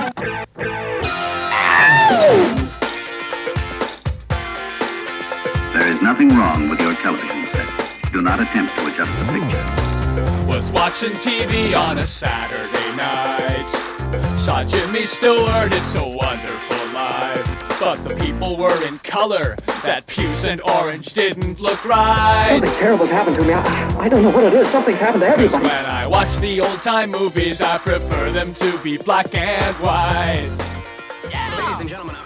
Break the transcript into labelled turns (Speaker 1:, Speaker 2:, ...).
Speaker 1: There is nothing wrong with your television set. Do not attempt to adjust the picture.
Speaker 2: Was watching TV on a Saturday night. Saw Jimmy Stewart, It's a Wonderful Life. But the people were in color. That puce and orange didn't look right.
Speaker 3: Something terrible's happened to me. I don't know what it is. Something's happened to everybody.
Speaker 2: When I watch the old-time movies, I prefer them to be black and white.
Speaker 4: Ladies and gentlemen,